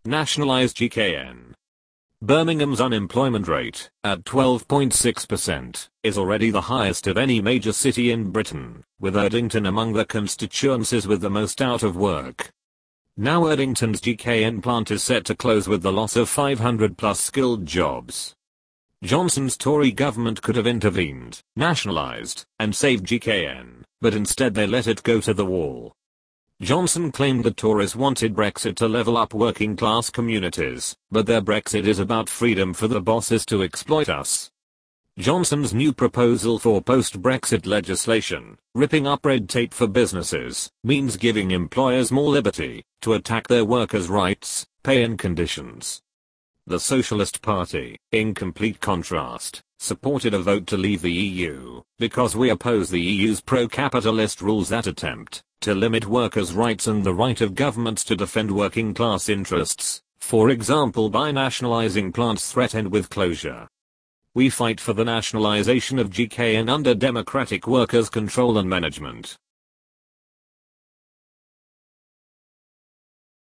Nationalize GKN. Birmingham's unemployment rate, at 12.6%, is already the highest of any major city in Britain, with Erdington among the constituencies with the most out of work. Now Erdington's GKN plant is set to close with the loss of 500 plus skilled jobs. Johnson's Tory government could have intervened, nationalised, and saved GKN, but instead they let it go to the wall. Johnson claimed the Tories wanted Brexit to level up working class communities, but their Brexit is about freedom for the bosses to exploit us. Johnson's new proposal for post-Brexit legislation, ripping up red tape for businesses, means giving employers more liberty to attack their workers' rights, pay and conditions. The Socialist Party, in complete contrast, supported a vote to leave the EU, because we oppose the EU's pro-capitalist rules that attempt to limit workers' rights and the right of governments to defend working class interests, for example by nationalizing plants threatened with closure. We fight for the nationalization of GKN under democratic workers' control and management.